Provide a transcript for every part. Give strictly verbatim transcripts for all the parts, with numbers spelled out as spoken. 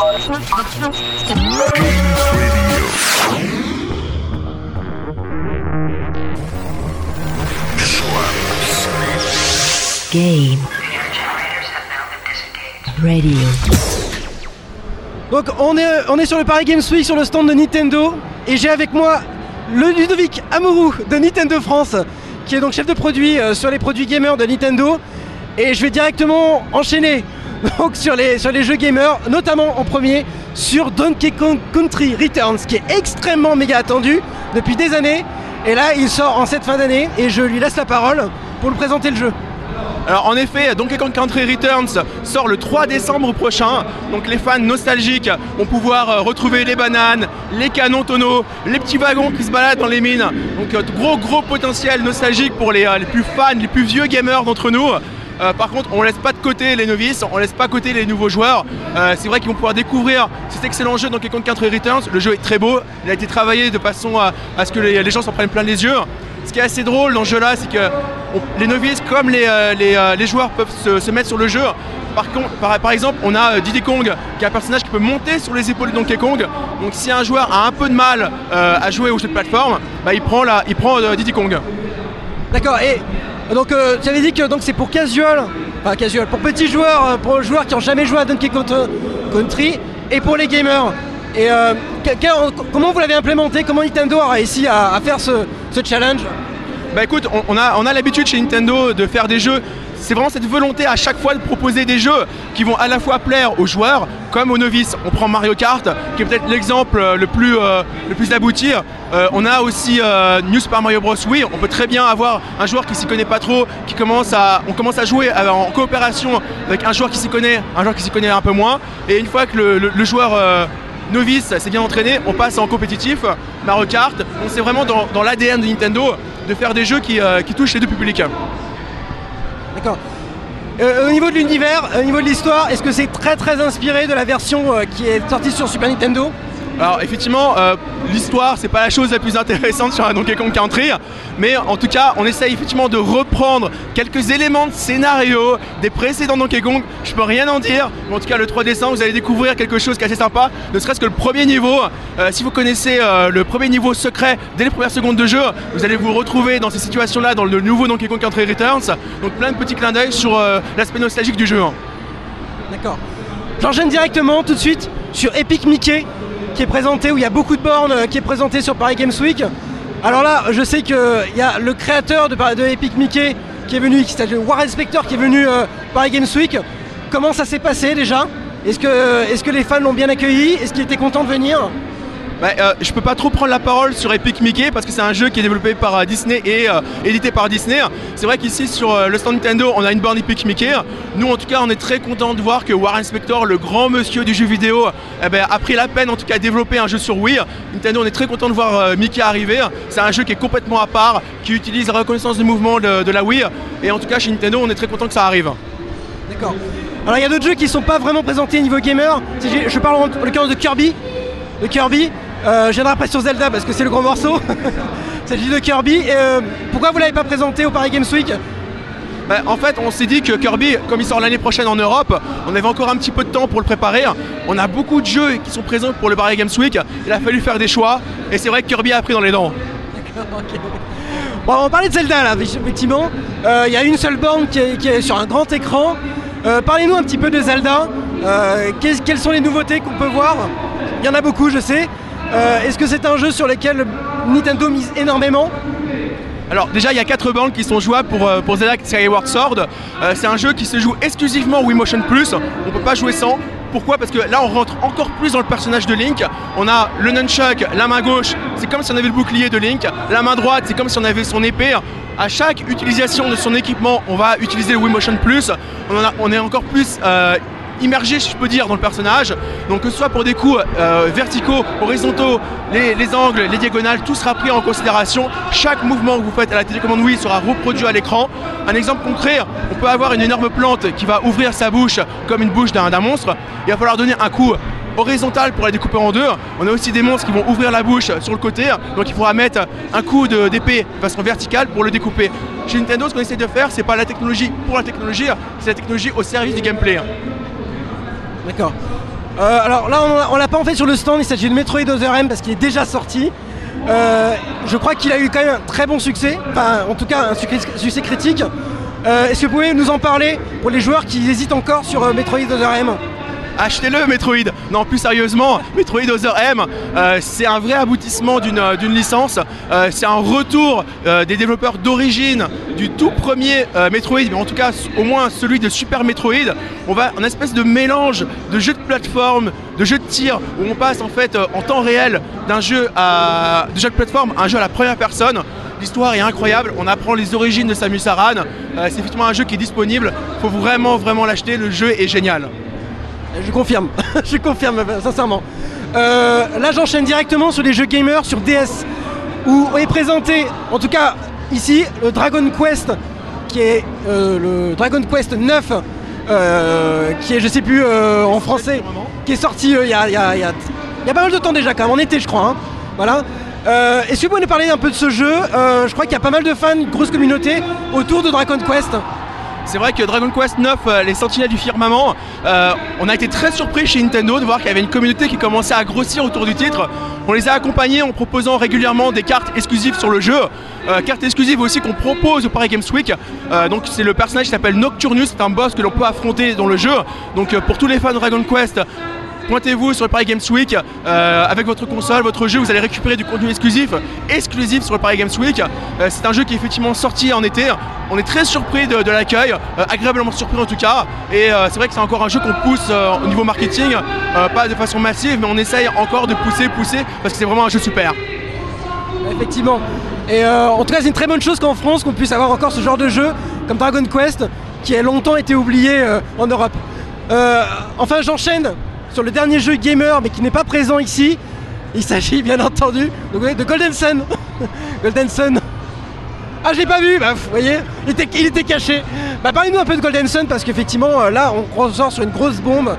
Game Radio. Donc on est, on est sur le Paris Games Week sur le stand de Nintendo et j'ai avec moi le Ludovic Amouroux de Nintendo France qui est donc chef de produit euh, sur les produits gamers de Nintendo et je vais directement enchaîner donc, sur, les, sur les jeux gamers, notamment en premier sur Donkey Kong Country Returns qui est extrêmement méga attendu depuis des années et là il sort en cette fin d'année et je lui laisse la parole pour nous présenter le jeu. Alors en effet, Donkey Kong Country Returns sort le trois décembre prochain, donc les fans nostalgiques vont pouvoir euh, retrouver les bananes, les canons tonneaux, les petits wagons qui se baladent dans les mines, donc euh, gros gros potentiel nostalgique pour les, euh, les plus fans, les plus vieux gamers d'entre nous. Euh, par contre, on laisse pas de côté les novices, on laisse pas de côté les nouveaux joueurs. Euh, c'est vrai qu'ils vont pouvoir découvrir cet excellent jeu Donkey Kong Country Returns. Le jeu est très beau, il a été travaillé de façon à, à ce que les, les gens s'en prennent plein les yeux. Ce qui est assez drôle dans ce jeu-là, c'est que on, les novices comme les, euh, les, euh, les joueurs peuvent se, se mettre sur le jeu. Par, contre, par, par exemple, on a euh, Diddy Kong, qui est un personnage qui peut monter sur les épaules de Donkey Kong. Donc si un joueur a un peu de mal euh, à jouer au jeu de plateforme, bah, il prend, la, il prend euh, Diddy Kong. D'accord, et donc euh, tu avais dit que donc, c'est pour casual, enfin casual, pour petits joueurs, euh, pour les joueurs qui n'ont jamais joué à Donkey Kong Country, et pour les gamers. Et euh, que, que, comment vous l'avez implémenté? Comment Nintendo a réussi à, à faire ce, ce challenge? Bah écoute, on, on a, on a l'habitude chez Nintendo de faire des jeux. C'est vraiment cette volonté à chaque fois de proposer des jeux qui vont à la fois plaire aux joueurs comme aux novices. On prend Mario Kart, qui est peut-être l'exemple le plus, euh, le plus abouti. Euh, on a aussi euh, New Super Mario Bros. Wii. On peut très bien avoir un joueur qui s'y connaît pas trop, qui commence à, on commence à jouer en coopération avec un joueur qui s'y connaît, un joueur qui s'y connaît un peu moins. Et une fois que le, le, le joueur euh, novice s'est bien entraîné, on passe en compétitif, Mario Kart. Donc c'est vraiment dans, dans l'A D N de Nintendo de faire des jeux qui, euh, qui touchent les deux publics. D'accord. Euh, au niveau de l'univers, au niveau de l'histoire, est-ce que c'est très très inspiré de la version euh, qui est sortie sur Super Nintendo? Alors effectivement, euh, l'histoire c'est pas la chose la plus intéressante sur un Donkey Kong Country, mais en tout cas on essaye effectivement de reprendre quelques éléments de scénario des précédents Donkey Kong. Je peux rien en dire, mais en tout cas le trois décembre vous allez découvrir quelque chose qui est assez sympa, ne serait-ce que le premier niveau. Euh, si vous connaissez euh, le premier niveau secret dès les premières secondes de jeu, vous allez vous retrouver dans ces situations là dans le nouveau Donkey Kong Country Returns. Donc plein de petits clins d'œil sur euh, l'aspect nostalgique du jeu. D'accord. J'enchaîne directement tout de suite sur Epic Mickey, qui est présenté, où il y a beaucoup de bornes, qui est présenté sur Paris Games Week. Alors là, je sais qu'il y a le créateur de, de Epic Mickey qui est venu, qui s'appelle Warren Spector, qui est venu euh, Paris Games Week. Comment ça s'est passé déjà? Est-ce que, est-ce que les fans l'ont bien accueilli? Est-ce qu'ils étaient contents de venir? Bah, euh, je peux pas trop prendre la parole sur Epic Mickey parce que c'est un jeu qui est développé par euh, Disney et euh, édité par Disney. C'est vrai qu'ici sur euh, le stand Nintendo on a une borne Epic Mickey. Nous en tout cas on est très content de voir que Warren Spector, le grand monsieur du jeu vidéo, eh ben, a pris la peine en tout cas de développer un jeu sur Wii. Nintendo on est très content de voir euh, Mickey arriver. C'est un jeu qui est complètement à part, qui utilise la reconnaissance de mouvement de, de la Wii. Et en tout cas chez Nintendo on est très content que ça arrive. D'accord. Alors il y a d'autres jeux qui ne sont pas vraiment présentés au niveau gamer. Je parle en l'occurrence de Kirby. De Kirby. Euh, je viendrai après sur Zelda parce que c'est le gros morceau. Il s'agit de Kirby. Et, euh, pourquoi vous ne l'avez pas présenté au Paris Games Week? Bah, en fait, on s'est dit que Kirby, comme il sort l'année prochaine en Europe, on avait encore un petit peu de temps pour le préparer. On a beaucoup de jeux qui sont présents pour le Paris Games Week. Il a fallu faire des choix. Et c'est vrai que Kirby a pris dans les dents. D'accord, ok. Bon, on va parler de Zelda là, effectivement. Il euh, y a une seule borne qui est, qui est sur un grand écran. Euh, Parlez-nous un petit peu de Zelda. Euh, quelles sont les nouveautés qu'on peut voir? Il y en a beaucoup, je sais. Euh, Est-ce que c'est un jeu sur lequel Nintendo mise énormément? Alors déjà il y a quatre bornes qui sont jouables pour, pour Zelda Skyward Sword. Euh, c'est un jeu qui se joue exclusivement Wii Motion Plus, on ne peut pas jouer sans. Pourquoi? Parce que là on rentre encore plus dans le personnage de Link. On a le nunchuck, la main gauche, c'est comme si on avait le bouclier de Link. La main droite, c'est comme si on avait son épée. À chaque utilisation de son équipement, on va utiliser le Wii Motion Plus. On, en a, on est encore plus euh, immergé, si je peux dire, dans le personnage. Donc que ce soit pour des coups euh, verticaux, horizontaux, les, les angles, les diagonales, tout sera pris en considération. Chaque mouvement que vous faites à la télécommande Wii sera reproduit à l'écran. Un exemple concret, on peut avoir une énorme plante qui va ouvrir sa bouche comme une bouche d'un monstre. Il va falloir donner un coup horizontal pour la découper en deux. On a aussi des monstres qui vont ouvrir la bouche sur le côté, donc il faudra mettre un coup d'épée de façon verticale pour le découper. Chez Nintendo, ce qu'on essaie de faire, c'est pas la technologie pour la technologie, c'est la technologie au service du gameplay. D'accord. Euh, alors là, on, on l'a pas en fait sur le stand, il s'agit de Metroid Other M parce qu'il est déjà sorti. Euh, je crois qu'il a eu quand même un très bon succès, enfin en tout cas un succès, succès critique. Euh, Est-ce que vous pouvez nous en parler pour les joueurs qui hésitent encore sur euh, Metroid Other M? Achetez-le Metroid. Non, plus sérieusement, Metroid Other M, euh, c'est un vrai aboutissement d'une euh, d'une licence. Euh, c'est un retour euh, des développeurs d'origine du tout premier euh, Metroid, mais en tout cas au moins celui de Super Metroid. On va en espèce de mélange de jeux de plateforme, de jeux de tir, où on passe en fait euh, en temps réel d'un jeu à de jeu de plateforme à un jeu à la première personne. L'histoire est incroyable, on apprend les origines de Samus Aran. Euh, c'est effectivement un jeu qui est disponible. Il faut vraiment vraiment l'acheter. Le jeu est génial. Je confirme, je confirme sincèrement. Euh, là j'enchaîne directement sur les jeux gamers sur D S où est présenté, en tout cas ici, le Dragon Quest qui est euh, le Dragon Quest neuf euh, qui est je sais plus euh, en français, qui est sorti il euh, y, a, y, a, y, a, y a pas mal de temps déjà quand même, en été je crois. Hein. Voilà. Euh, Est-ce que vous pouvez nous parler un peu de ce jeu? euh, Je crois qu'il y a pas mal de fans, une grosse communauté autour de Dragon Quest. C'est vrai que Dragon Quest neuf, euh, les Sentinelles du Firmament, euh, on a été très surpris chez Nintendo de voir qu'il y avait une communauté qui commençait à grossir autour du titre. On les a accompagnés en proposant régulièrement des cartes exclusives sur le jeu, euh, cartes exclusives aussi qu'on propose au Paris Games Week. Euh, donc c'est le personnage qui s'appelle Nocturnus, c'est un boss que l'on peut affronter dans le jeu. Donc euh, pour tous les fans de Dragon Quest, pointez-vous sur le Paris Games Week, euh, avec votre console, votre jeu, vous allez récupérer du contenu exclusif, exclusif sur le Paris Games Week. Euh, c'est un jeu qui est effectivement sorti en été. On est très surpris de, de l'accueil, euh, agréablement surpris en tout cas. Et euh, c'est vrai que c'est encore un jeu qu'on pousse euh, au niveau marketing, euh, pas de façon massive, mais on essaye encore de pousser, pousser, parce que c'est vraiment un jeu super. Effectivement. Et euh, en tout cas, c'est une très bonne chose qu'en France, qu'on puisse avoir encore ce genre de jeu comme Dragon Quest, qui a longtemps été oublié euh, en Europe. Euh, enfin, j'enchaîne sur le dernier jeu gamer mais qui n'est pas présent ici. Il s'agit bien entendu de Golden Sun. Golden Sun. Ah, j'ai pas vu, bah vous voyez, il était, il était caché. Bah parlez-nous un peu de Golden Sun parce qu'effectivement là on ressort sur une grosse bombe.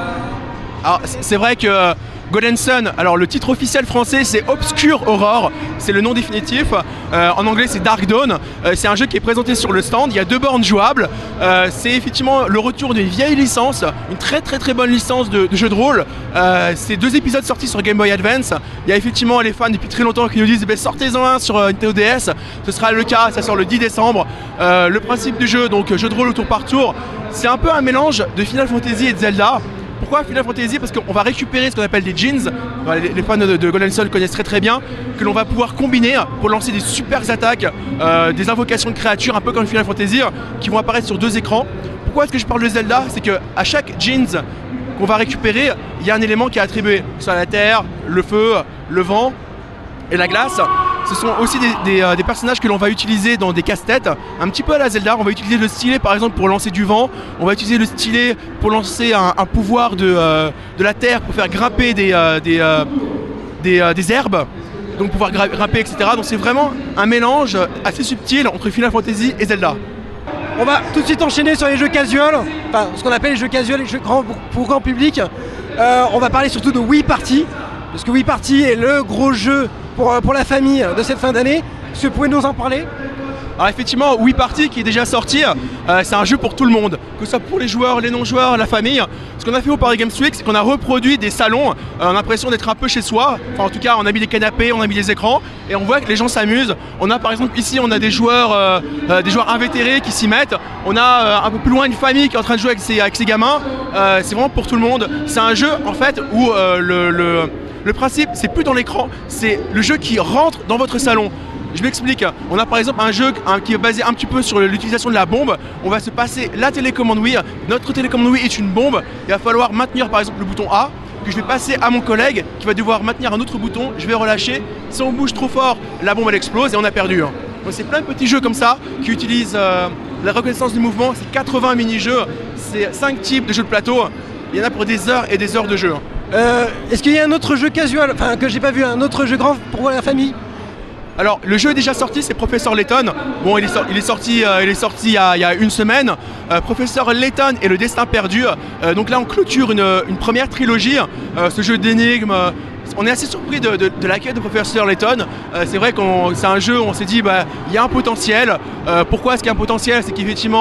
Alors c'est vrai que Golden Sun, alors le titre officiel français c'est Obscure Aurore, c'est le nom définitif. Euh, en anglais c'est Dark Dawn. Euh, c'est un jeu qui est présenté sur le stand, il y a deux bornes jouables. Euh, c'est effectivement le retour d'une vieille licence, une très très très bonne licence de, de jeu de rôle. Euh, c'est deux épisodes sortis sur Game Boy Advance. Il y a effectivement les fans depuis très longtemps qui nous disent eh sortez-en un sur euh, Nintendo D S. Ce sera le cas, ça sort le dix décembre. Euh, le principe du jeu, donc jeu de rôle au tour par tour, c'est un peu un mélange de Final Fantasy et de Zelda. Pourquoi Final Fantasy? Parce qu'on va récupérer ce qu'on appelle des jeans, les, les fans de, de Golden Sun connaissent très très bien, que l'on va pouvoir combiner pour lancer des super attaques, euh, des invocations de créatures un peu comme Final Fantasy, qui vont apparaître sur deux écrans. Pourquoi est-ce que je parle de Zelda? C'est qu'à chaque jeans qu'on va récupérer, il y a un élément qui est attribué, que ce soit la terre, le feu, le vent et la glace. Ce sont aussi des, des, euh, des personnages que l'on va utiliser dans des casse-têtes, un petit peu à la Zelda. On va utiliser le stylet par exemple pour lancer du vent, on va utiliser le stylet pour lancer un, un pouvoir de, euh, de la terre pour faire grimper des, euh, des, euh, des, euh, des herbes, donc pouvoir gra- grimper et cetera. Donc c'est vraiment un mélange assez subtil entre Final Fantasy et Zelda. On va tout de suite enchaîner sur les jeux casual, enfin ce qu'on appelle les jeux casual, les jeux grand, pour, pour grand public. Euh, on va parler surtout de Wii Party, parce que Wii Party est le gros jeu pour, pour la famille de cette fin d'année. Est-ce que vous pouvez nous en parler? Alors effectivement, Wii Party qui est déjà sorti, euh, c'est un jeu pour tout le monde, que ce soit pour les joueurs, les non-joueurs, la famille. Ce qu'on a fait au Paris Games Week, c'est qu'on a reproduit des salons, euh, on a l'impression d'être un peu chez soi. Enfin en tout cas, on a mis des canapés, on a mis des écrans, et on voit que les gens s'amusent. On a par exemple ici, on a des joueurs, euh, euh, des joueurs invétérés qui s'y mettent. On a euh, un peu plus loin une famille qui est en train de jouer avec ses, avec ses gamins. Euh, c'est vraiment pour tout le monde. C'est un jeu en fait où euh, le, le, le principe, c'est plus dans l'écran, c'est le jeu qui rentre dans votre salon. Je m'explique, on a par exemple un jeu un, qui est basé un petit peu sur l'utilisation de la bombe. On va se passer la télécommande Wii. Notre télécommande Wii est une bombe. Il va falloir maintenir par exemple le bouton A, que je vais passer à mon collègue qui va devoir maintenir un autre bouton. Je vais relâcher. Si on bouge trop fort, la bombe elle explose et on a perdu. Donc c'est plein de petits jeux comme ça qui utilisent euh, la reconnaissance du mouvement. C'est quatre-vingts mini-jeux, c'est cinq types de jeux de plateau. Il y en a pour des heures et des heures de jeu. Euh, Est-ce qu'il y a un autre jeu casual, enfin que j'ai pas vu, un autre jeu grand pour la famille? Alors le jeu est déjà sorti, c'est Professeur Layton. Bon, il est, so- il est sorti, euh, il est sorti il y a, il y a une semaine. Euh, Professeur Layton et le destin perdu. Euh, donc là, on clôture une, une première trilogie. Euh, ce jeu d'énigmes. Euh, on est assez surpris de, de, de l'accueil de Professeur Layton. Euh, c'est vrai que c'est un jeu où on s'est dit, bah, il y a un potentiel. Euh, pourquoi est-ce qu'il y a un potentiel? C'est qu'effectivement,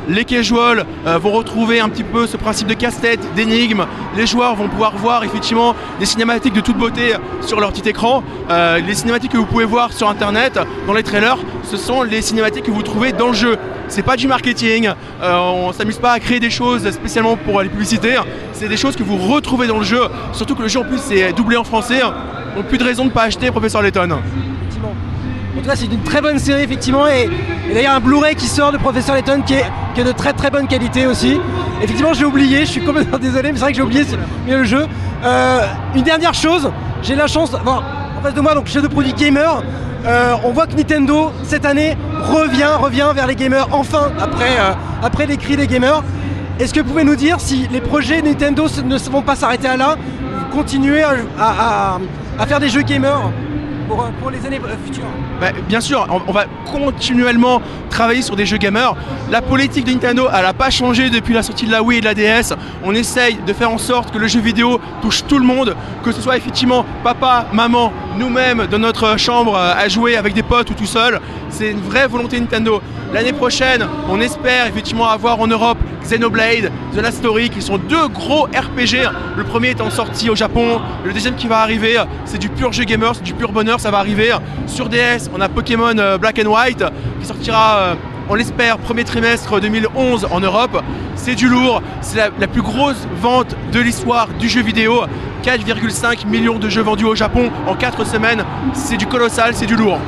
les casuals euh, vont retrouver un petit peu ce principe de casse-tête, d'énigmes. Les joueurs vont pouvoir voir effectivement des cinématiques de toute beauté sur leur petit écran. Euh, les cinématiques que vous pouvez voir sur internet, dans les trailers, ce sont les cinématiques que vous trouvez dans le jeu. C'est pas du marketing, euh, on s'amuse pas à créer des choses spécialement pour les publicités, c'est des choses que vous retrouvez dans le jeu, surtout que le jeu en plus est doublé en français, donc plus de raison de ne pas acheter Professeur Layton. Effectivement. En tout cas, c'est une très bonne série, effectivement, et, et d'ailleurs un Blu-ray qui sort de Professeur Layton qui est, qui est de très très bonne qualité aussi. Effectivement, j'ai oublié, je suis complètement désolé, mais c'est vrai que j'ai oublié le jeu. Euh, une dernière chose, j'ai la chance d'avoir en face de moi, donc chef de produit gamer. Euh, on voit que Nintendo, cette année, revient, revient vers les gamers, enfin, après, euh, après les cris des gamers. Est-ce que vous pouvez nous dire si les projets Nintendo ne vont pas s'arrêter à là, vous continuez à, à, à faire des jeux gamers pour, pour les années futures? Bah, bien sûr, on, on va continuellement travailler sur des jeux gamers. La politique de Nintendo, elle n'a pas changé depuis la sortie de la Wii et de la D S. On essaye de faire en sorte que le jeu vidéo touche tout le monde, que ce soit effectivement papa, maman, nous-mêmes dans notre chambre à jouer avec des potes ou tout seul. C'est une vraie volonté Nintendo. L'année prochaine, on espère effectivement avoir en Europe Xenoblade, The Last Story, qui sont deux gros R P G. Le premier étant sorti au Japon, le deuxième qui va arriver, c'est du pur jeu gamer, c'est du pur bonheur, ça va arriver. Sur D S, on a Pokémon Black and White, qui sortira, on l'espère, premier trimestre deux mille onze en Europe. C'est du lourd, c'est la, la plus grosse vente de l'histoire du jeu vidéo. quatre virgule cinq millions de jeux vendus au Japon en quatre semaines, c'est du colossal, c'est du lourd.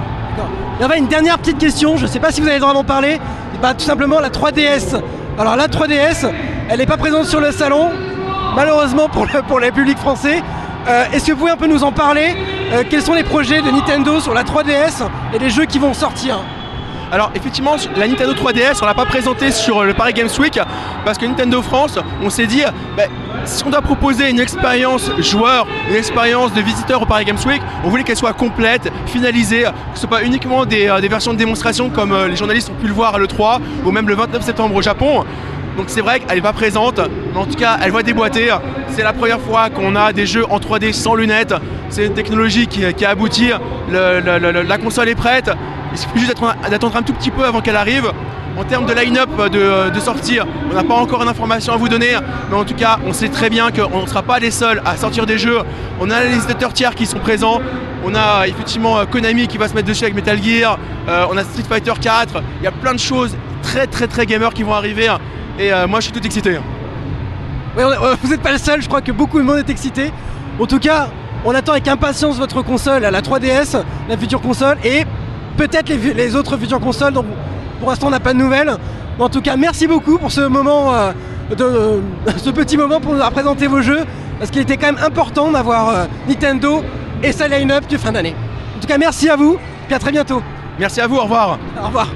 Il y avait une dernière petite question, je ne sais pas si vous avez le droit d'en parler. Bah, tout simplement la trois D S. Alors la trois D S, elle n'est pas présente sur le salon, malheureusement pour le, pour le public français. Euh, est-ce que vous pouvez un peu nous en parler? euh, Quels sont les projets de Nintendo sur la trois D S et les jeux qui vont sortir? Alors effectivement, la Nintendo trois D S, on l'a pas présentée sur le Paris Games Week parce que Nintendo France, on s'est dit, bah, si on doit proposer une expérience joueur, une expérience de visiteur au Paris Games Week, on voulait qu'elle soit complète, finalisée, que ce soit pas uniquement des, euh, des versions de démonstration comme euh, les journalistes ont pu le voir à l'E trois ou même le vingt-neuf septembre au Japon. Donc c'est vrai qu'elle n'est pas présente, mais en tout cas elle va déboîter. C'est la première fois qu'on a des jeux en trois D sans lunettes. C'est une technologie qui, qui a abouti, le, le, le, la console est prête. Il suffit juste d'attendre un tout petit peu avant qu'elle arrive. En termes de line-up de, de sortie, on n'a pas encore d'informations à vous donner, mais en tout cas, on sait très bien qu'on ne sera pas les seuls à sortir des jeux. On a les éditeurs tiers qui sont présents. On a effectivement Konami qui va se mettre dessus avec Metal Gear. Euh, on a Street Fighter quatre. Il y a plein de choses très très très gamers qui vont arriver. Et euh, moi, je suis tout excité. Oui, vous n'êtes pas le seul. Je crois que beaucoup de monde est excité. En tout cas, on attend avec impatience votre console, la trois D S, la future console, et peut-être les, les autres futures consoles dont pour l'instant on n'a pas de nouvelles. Mais en tout cas, merci beaucoup pour ce moment, euh, de, euh, ce petit moment pour nous présenter vos jeux, parce qu'il était quand même important d'avoir euh, Nintendo et sa line-up de fin d'année. En tout cas, merci à vous, et à très bientôt. Merci à vous, au revoir. Au revoir.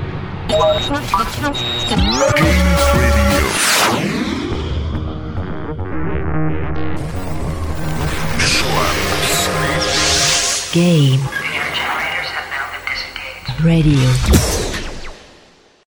Game Radio.